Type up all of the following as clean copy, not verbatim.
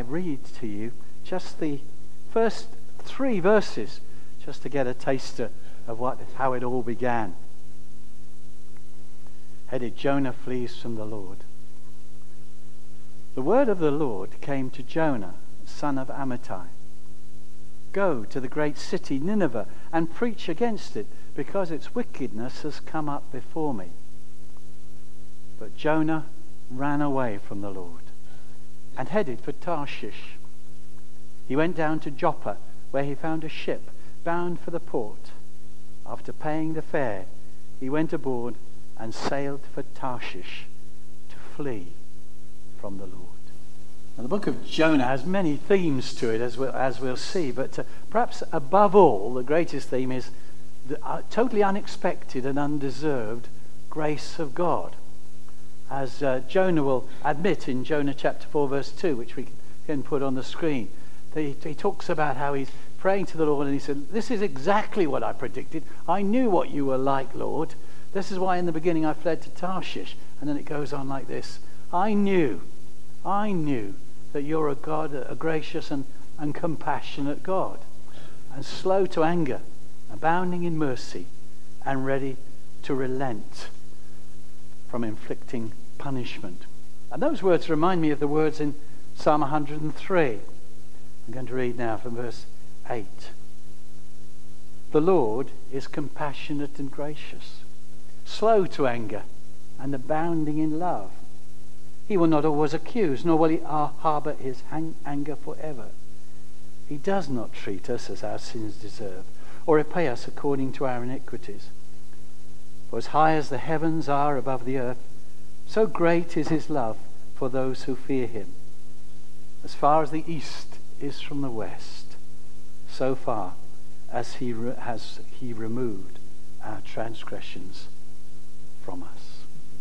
read to you just the first 3 verses, just to get a taster of how it all began. Headed, Jonah flees from the Lord. The word of the Lord came to Jonah, son of Amittai. Go to the great city Nineveh and preach against it, because its wickedness has come up before me. But Jonah ran away from the Lord and headed for Tarshish. He went down to Joppa, where he found a ship bound for the port. After paying the fare, he went aboard and sailed for Tarshish to flee from the Lord. Now, the book of Jonah has many themes to it, as we'll see, but perhaps above all, the greatest theme is the totally unexpected and undeserved grace of God. As Jonah will admit in Jonah chapter 4 verse 2, which we can put on the screen. He talks about how he's praying to the Lord, and he said, this is exactly what I predicted. I knew what you were like, Lord. This is why in the beginning I fled to Tarshish. And then it goes on like this. I knew that you're a God, a gracious and compassionate God, and slow to anger, abounding in mercy, and ready to relent from inflicting punishment. And those words remind me of the words in Psalm 103. I'm going to read now from verse 8. The Lord is compassionate and gracious, slow to anger, and abounding in love. He will not always accuse, nor will he harbour his anger forever. He does not treat us as our sins deserve, or repay us according to our iniquities. For as high as the heavens are above the earth, so great is his love for those who fear him. As far as the east is from the west, so far as he removed our transgressions from us.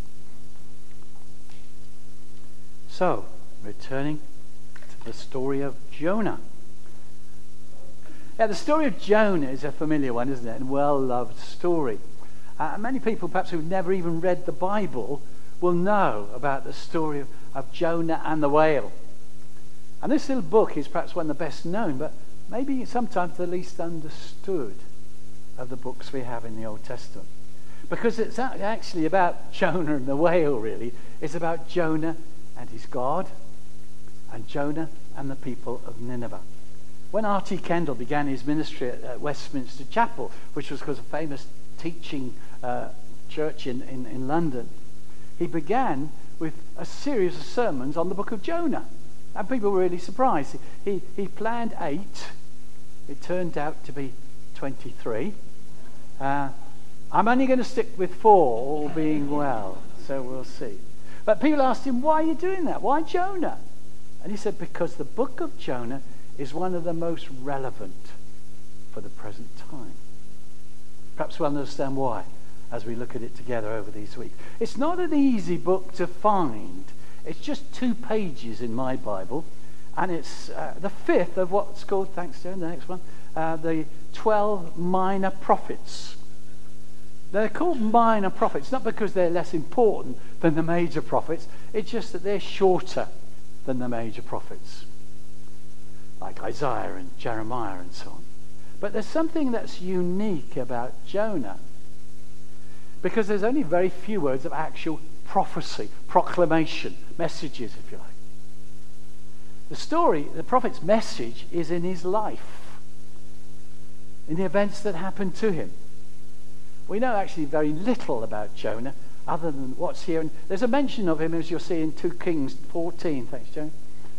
So, returning to the story of Jonah. Yeah, the story of Jonah is a familiar one, isn't it? And well-loved story. Many people, perhaps who've never even read the Bible, will know about the story of Jonah and the whale. And this little book is perhaps one of the best known, but maybe sometimes the least understood of the books we have in the Old Testament. Because it's actually about Jonah and the whale, really. It's about Jonah and his God, and Jonah and the people of Nineveh. When R.T. Kendall began his ministry at Westminster Chapel, which was, of course, a famous teaching church in London, he began with a series of sermons on the book of Jonah. And people were really surprised. He planned 8. It turned out to be 23. I'm only going to stick with 4, all being well. So we'll see. But people asked him, why are you doing that? Why Jonah? And he said, because the book of Jonah is one of the most relevant for the present time. Perhaps we'll understand why as we look at it together over these weeks. It's not an easy book to find. It's just 2 pages in my Bible, and it's the 5th of what's called, thanks Joan, the next one, the 12 minor prophets. They're called minor prophets, not because they're less important than the major prophets. It's just that they're shorter than the major prophets, like Isaiah and Jeremiah and so on. But there's something that's unique about Jonah, because there's only very few words of actual prophecy, proclamation, messages, if you like. The story, the prophet's message, is in his life, in the events that happened to him. We know actually very little about Jonah other than what's here. And there's a mention of him, as you'll see in 2 Kings 14. Thanks, Joan.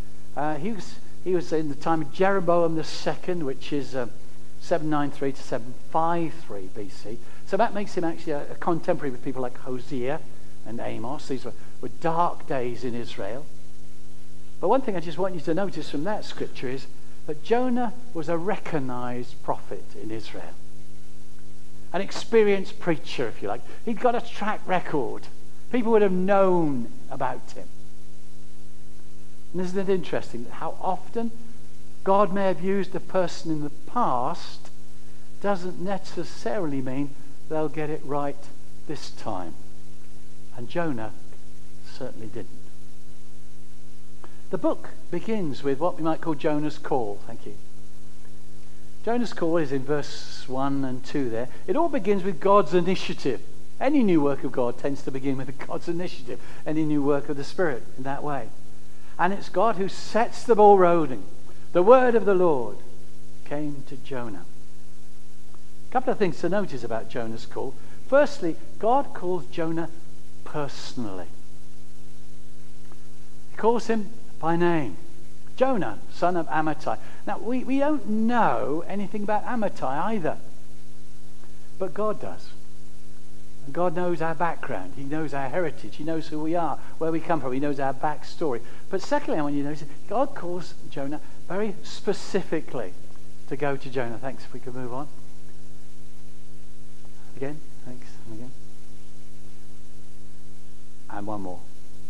He was in the time of Jeroboam II, which is 793 to 753 BC. So that makes him actually a contemporary with people like Hosea and Amos. These were dark days in Israel. But one thing I just want you to notice from that scripture is that Jonah was a recognized prophet in Israel. An experienced preacher, if you like. He'd got a track record. People would have known about him. And isn't it interesting that how often God may have used a person in the past doesn't necessarily mean they'll get it right this time. And Jonah certainly didn't. The book begins with what we might call Jonah's call. Thank you. Jonah's call is in verse 1 and 2 there. It all begins with God's initiative. Any new work of God tends to begin with God's initiative. Any new work of the Spirit in that way. And it's God who sets the ball rolling. The word of the Lord came to Jonah. A couple of things to notice about Jonah's call. Firstly, God calls Jonah personally. He calls him by name. Jonah, son of Amittai. Now, we don't know anything about Amittai either. But God does. And God knows our background. He knows our heritage. He knows who we are, where we come from. He knows our backstory. But secondly, I want you to notice, God calls Jonah very specifically to go to Jonah. Thanks, if we could move on. Again, thanks, and again. And one more.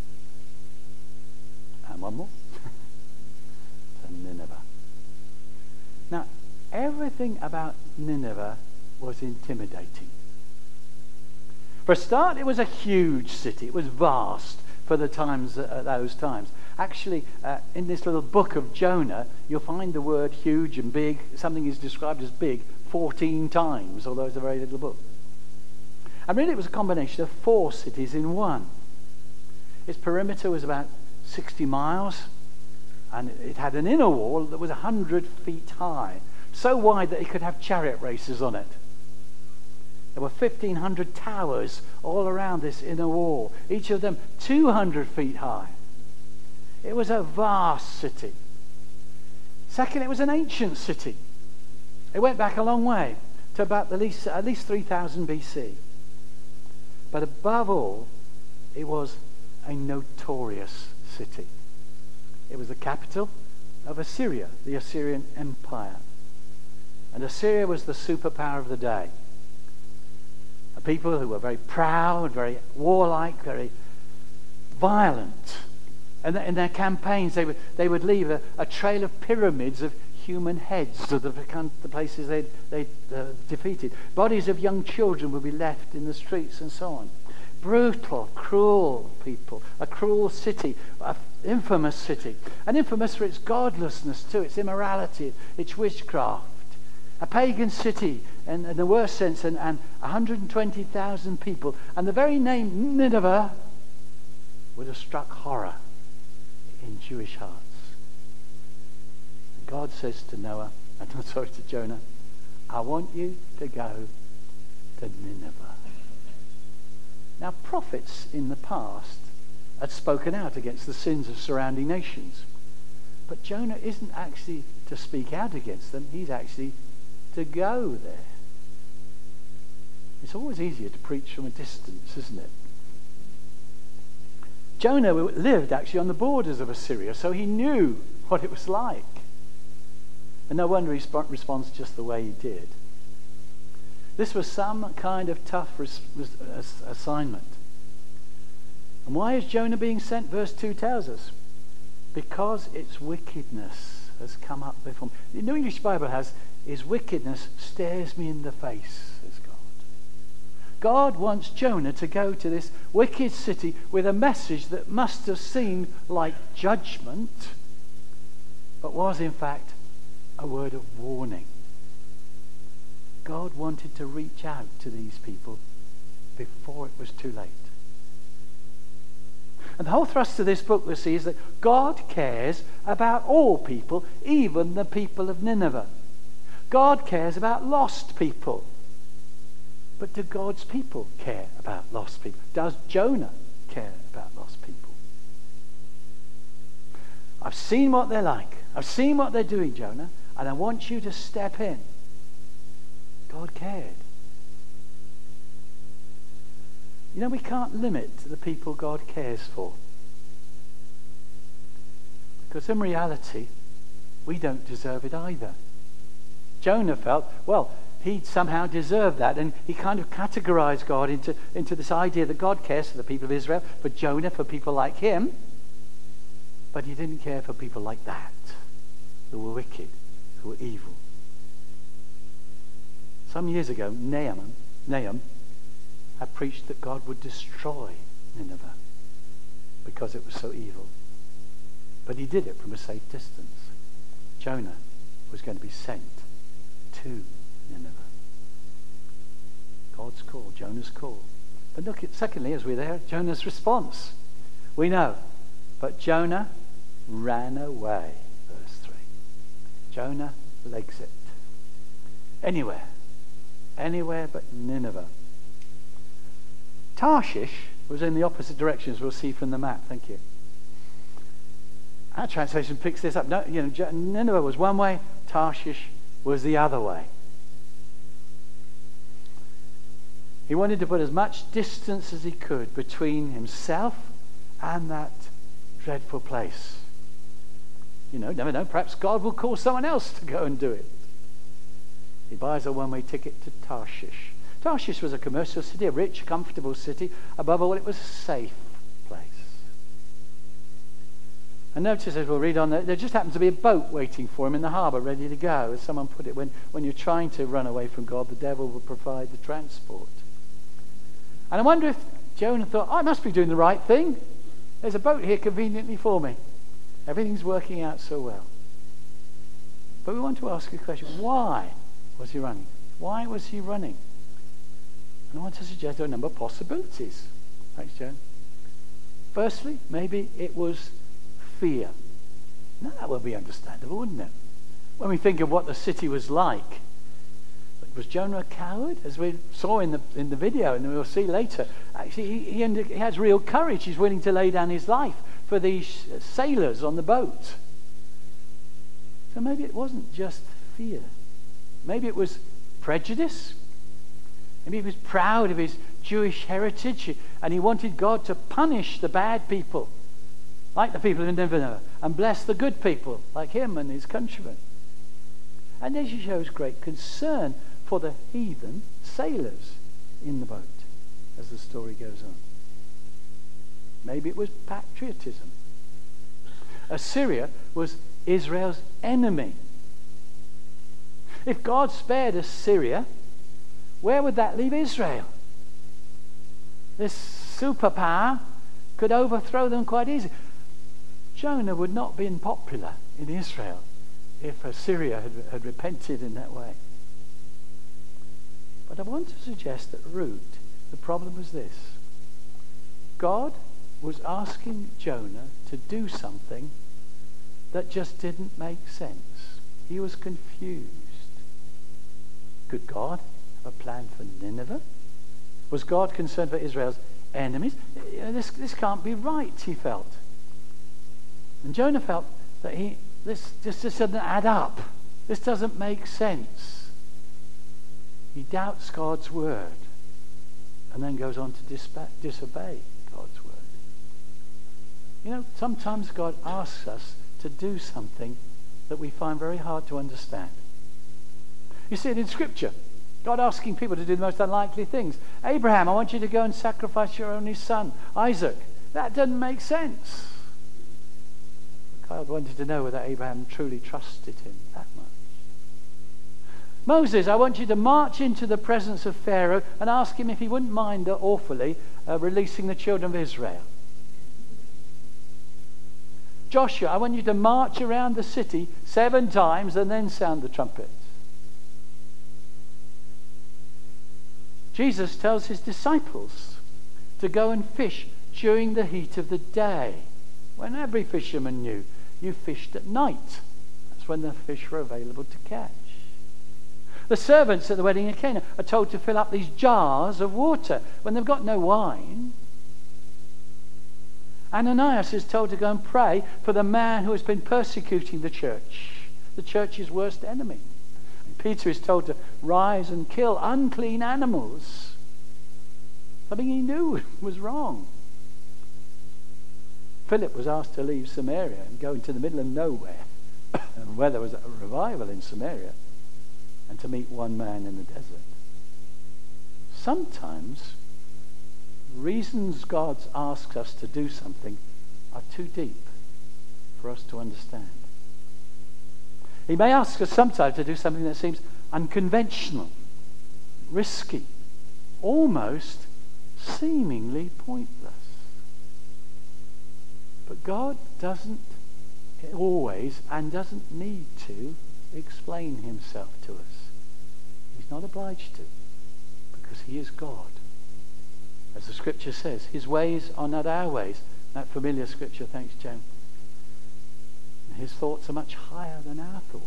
And one more. To Nineveh. Now, everything about Nineveh was intimidating. For a start, it was a huge city. It was vast for the times at those times. Actually, in this little book of Jonah, you'll find the word huge and big. Something is described as big 14 times, although it's a very little book. And really, it was a combination of 4 cities in one. Its perimeter was about 60 miles, and it had an inner wall that was 100 feet high, so wide that it could have chariot races on it. There were 1,500 towers all around this inner wall, each of them 200 feet high. It was a vast city. Second, it was an ancient city. It went back a long way, to about at least 3000 BC. But above all, it was a notorious city. It was the capital of Assyria, the Assyrian Empire. And Assyria was the superpower of the day. A people who were very proud, very warlike, very violent. And in their campaigns, they would leave a trail of pyramids of human heads of the places they'd defeated. Bodies of young children would be left in the streets and so on. Brutal, cruel people. A cruel city. An infamous city. And infamous for its godlessness too, its immorality, its witchcraft. A pagan city, in the worst sense, and 120,000 people. And the very name Nineveh would have struck horror in Jewish hearts. And God says to Jonah, I want you to go to Nineveh. Now, prophets in the past had spoken out against the sins of surrounding nations. But Jonah isn't actually to speak out against them. He's actually to go there. It's always easier to preach from a distance, isn't it? Jonah lived actually on the borders of Assyria, so he knew what it was like. And no wonder he responds just the way he did. This was some kind of tough assignment. And why is Jonah being sent? Verse 2 tells us. Because its wickedness has come up before me. The New English Bible has, his wickedness stares me in the face, says God. God wants Jonah to go to this wicked city with a message that must have seemed like judgment, but was in fact a word of warning. God wanted to reach out to these people before it was too late. And the whole thrust of this book, we see, is that God cares about all people, even the people of Nineveh. God cares about lost people. But do God's people care about lost people? Does Jonah care about lost people? I've seen what they're like. I've seen what they're doing, Jonah, and I want you to step in. God cared. You know, we can't limit the people God cares for. Because in reality, we don't deserve it either. Jonah felt, well, he somehow deserved that, and he kind of categorized God into this idea that God cares for the people of Israel, for Jonah, for people like him, but he didn't care for people like that, who were wicked, who were evil. Some years ago, Nahum had preached that God would destroy Nineveh because it was so evil. But he did it from a safe distance. Jonah was going to be sent to Nineveh. God's call, Jonah's call. But look at, secondly, as we're there, Jonah's response. We know. But Jonah ran away, verse 3. Jonah legs it. Anywhere but Nineveh. Tarshish was in the opposite direction, as we'll see from the map. Thank you. Our translation picks this up. No, Nineveh was one way, Tarshish was the other way. He wanted to put as much distance as he could between himself and that dreadful place. Never know, perhaps God will call someone else to go and do it. He buys a one-way ticket to Tarshish. Tarshish was a commercial city, a rich, comfortable city. Above all, it was a safe place. And notice, as we'll read on, there just happened to be a boat waiting for him in the harbour, ready to go. As someone put it, when you're trying to run away from God, the devil will provide the transport. And I wonder if Jonah thought, I must be doing the right thing. There's a boat here conveniently for me. Everything's working out so well. But we want to ask a question. Why was he running? Why was he running? And I want to suggest a number of possibilities. Thanks, Joan. Firstly, maybe it was fear. Now that would be understandable, wouldn't it? When we think of what the city was like. Was Jonah a coward? As we saw in the video, and we'll see later, actually he has real courage. He's willing to lay down his life for these sailors on the boat. So maybe it wasn't just fear. Maybe it was prejudice. Maybe he was proud of his Jewish heritage and he wanted God to punish the bad people, like the people of Nineveh, and bless the good people, like him and his countrymen. And then he shows great concern for the heathen sailors in the boat as the story goes on. Maybe it was patriotism. Assyria was Israel's enemy. If God spared Assyria, where would that leave Israel? This superpower could overthrow them quite easily. Jonah would not have been popular in Israel if Assyria had repented in that way. But I want to suggest that root, the problem was this. God was asking Jonah to do something that just didn't make sense. He was confused. Could God have a plan for Nineveh? Was God concerned for Israel's enemies? This can't be right, he felt. And Jonah felt that this just doesn't add up. This doesn't make sense. He doubts God's word and then goes on to disobey God's word. Sometimes God asks us to do something that we find very hard to understand. You see it in Scripture. God asking people to do the most unlikely things. Abraham, I want you to go and sacrifice your only son, Isaac. That doesn't make sense. God wanted to know whether Abraham truly trusted him that much. Moses, I want you to march into the presence of Pharaoh and ask him if he wouldn't mind awfully releasing the children of Israel. Joshua, I want you to march around the city 7 times and then sound the trumpet. Jesus tells his disciples to go and fish during the heat of the day, when every fisherman knew you fished at night. That's when the fish were available to catch. The servants at the wedding of Cana are told to fill up these jars of water when they've got no wine. Ananias is told to go and pray for the man who has been persecuting the church's worst enemy. Peter is told to rise and kill unclean animals, something he knew was wrong. Philip was asked to leave Samaria and go into the middle of nowhere, where there was a revival in Samaria, and to meet one man in the desert. Sometimes reasons God asks us to do something are too deep for us to understand. He may ask us sometimes to do something that seems unconventional, risky, almost seemingly pointless. But God doesn't always and doesn't need to explain himself to us. He's not obliged to, because he is God. As the scripture says, his ways are not our ways. That familiar scripture, thanks, Joan. His thoughts are much higher than our thoughts.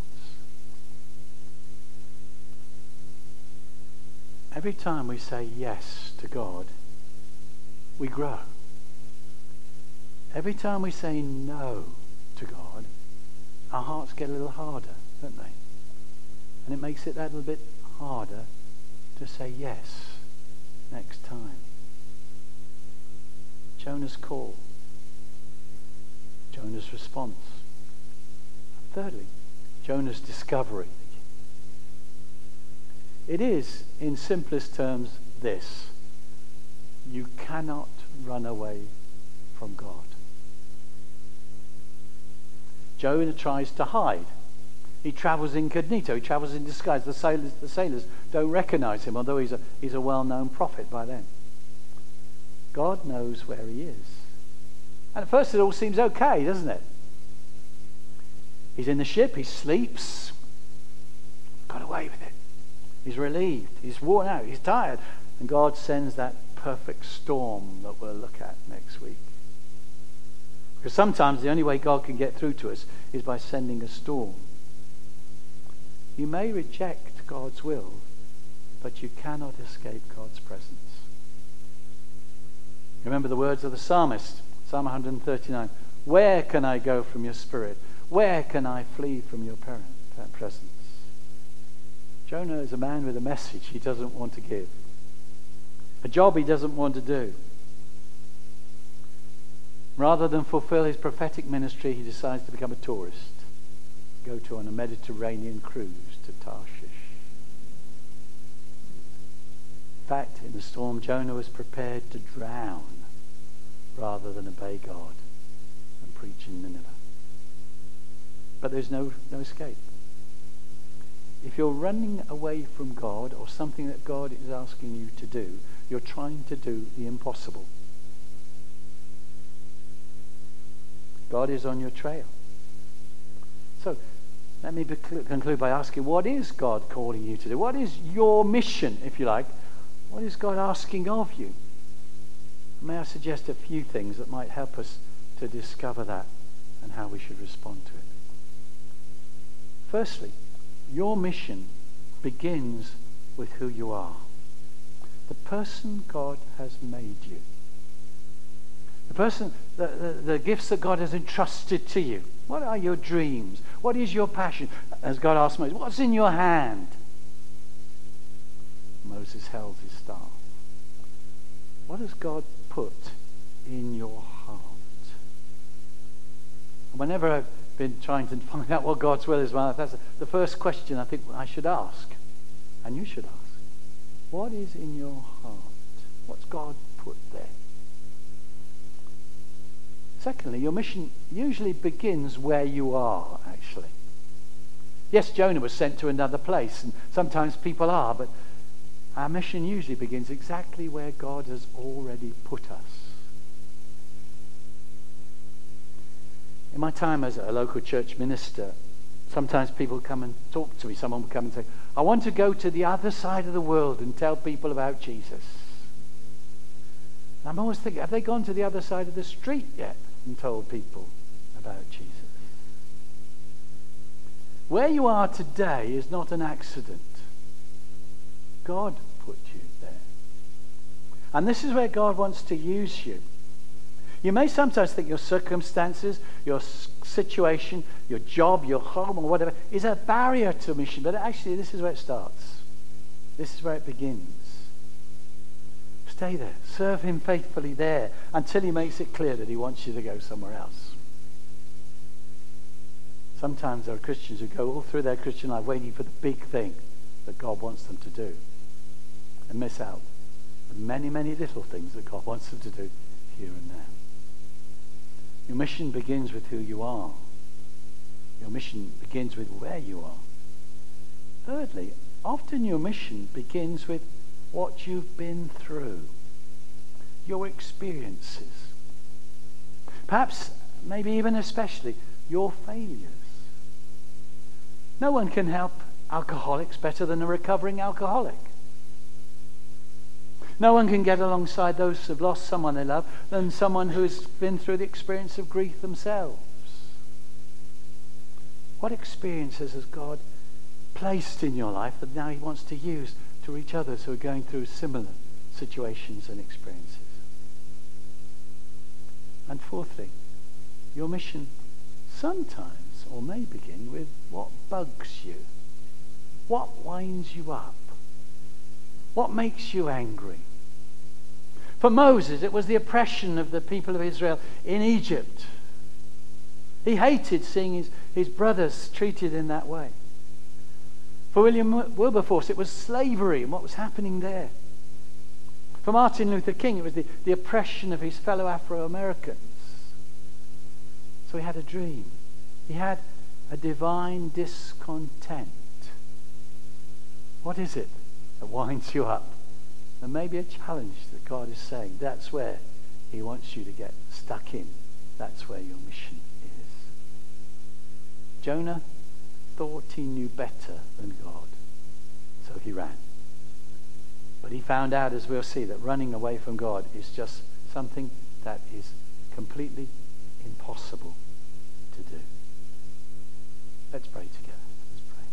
Every time we say yes to God, we grow. Every time we say no to God, our hearts get a little harder, don't they? And it makes it that little bit harder to say yes next time. Jonah's call. Jonah's response. Thirdly, Jonah's discovery. It is, in simplest terms, this: you cannot run away from God. Jonah tries to hide. He travels incognito. He travels in disguise. The sailors don't recognize him, although he's a well-known prophet by then. God knows where he is. And at first it all seems okay, doesn't it? He's in the ship. He sleeps. Got away with it. He's relieved. He's worn out. He's tired. And God sends that perfect storm that we'll look at next week. Because sometimes the only way God can get through to us is by sending a storm. You may reject God's will, but you cannot escape God's presence. Remember the words of the psalmist, Psalm 139. Where can I go from your spirit? Where can I flee from your presence? Jonah is a man with a message he doesn't want to give. A job he doesn't want to do. Rather than fulfill his prophetic ministry, he decides to become a tourist. Go on a Mediterranean cruise to Tarshish. In fact, in the storm, Jonah was prepared to drown rather than obey God and preach in Nineveh. But there's no escape. If you're running away from God or something that God is asking you to do, you're trying to do the impossible. God is on your trail. So, let me conclude by asking, what is God calling you to do? What is your mission, if you like? What is God asking of you? May I suggest a few things that might help us to discover that and how we should respond to it. Firstly, your mission begins with who you are. The person God has made you. The person, the gifts that God has entrusted to you. What are your dreams? What is your passion? As God asked Moses, what's in your hand? Moses held his staff. What has God put in your heart? Whenever I've been trying to find out what God's will is, well, that's the first question I think I should ask. And you should ask. What is in your heart? What's God put there? Secondly, your mission usually begins where you are, actually. Yes, Jonah was sent to another place, and sometimes people are, but our mission usually begins exactly where God has already put us. In my time as a local church minister, sometimes people come and talk to me. Someone will come and say, I want to go to the other side of the world and tell people about Jesus. And I'm always thinking, have they gone to the other side of the street yet and told people about Jesus? Where you are today is not an accident. God put you there. And this is where God wants to use you. You may sometimes think your circumstances, your situation, your job, your home, or whatever, is a barrier to mission. But actually, this is where it starts. This is where it begins. Stay there. Serve him faithfully there until he makes it clear that he wants you to go somewhere else. Sometimes there are Christians who go all through their Christian life waiting for the big thing that God wants them to do and miss out on many, many little things that God wants them to do here and now. Your mission begins with who you are. Your mission begins with where you are. Thirdly, often your mission begins with what you've been through, your experiences. Perhaps, maybe even especially, your failures. No one can help alcoholics better than a recovering alcoholic. No one can get alongside those who have lost someone they love than someone who has been through the experience of grief themselves. What experiences has God placed in your life that now he wants to use to reach others who are going through similar situations and experiences? And fourthly, your mission sometimes or may begin with what bugs you, what winds you up, what makes you angry. For Moses, it was the oppression of the people of Israel in Egypt. He hated seeing his brothers treated in that way. For William Wilberforce, it was slavery and what was happening there. For Martin Luther King, it was the oppression of his fellow Afro-Americans. So he had a dream. He had a divine discontent. What is it that winds you up? There may be a challenge that God is saying that's where he wants you to get stuck in. That's where your mission is. Jonah thought he knew better than God, so he ran. But he found out, as we'll see, that running away from God is just something that is completely impossible to do. Let's pray together. Let's pray.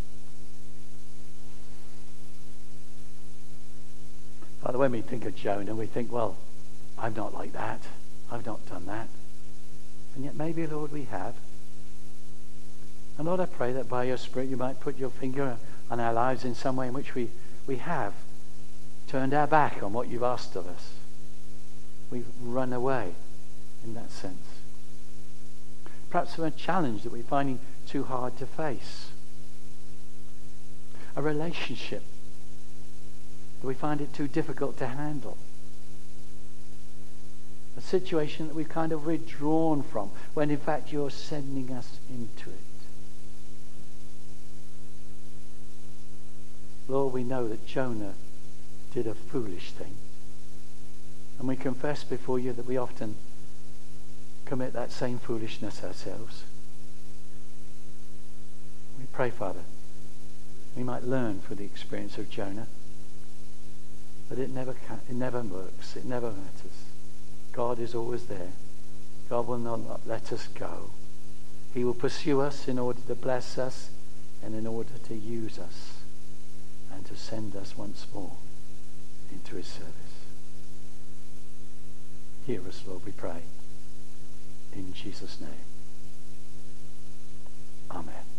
Father, when we think of Jonah, we think, well, I'm not like that. I've not done that. And yet maybe, Lord, we have. And Lord, I pray that by your Spirit you might put your finger on our lives in some way in which we have turned our back on what you've asked of us. We've run away in that sense. Perhaps from a challenge that we're finding too hard to face. A relationship that we find it too difficult to handle. A situation that we've kind of withdrawn from when in fact you're sending us into it. Lord, we know that Jonah did a foolish thing. And we confess before you that we often commit that same foolishness ourselves. We pray, Father, we might learn from the experience of Jonah that it never works, it never matters. God is always there. God will not let us go. He will pursue us in order to bless us and in order to use us and to send us once more into his service. Hear us, Lord, we pray. In Jesus' name. Amen.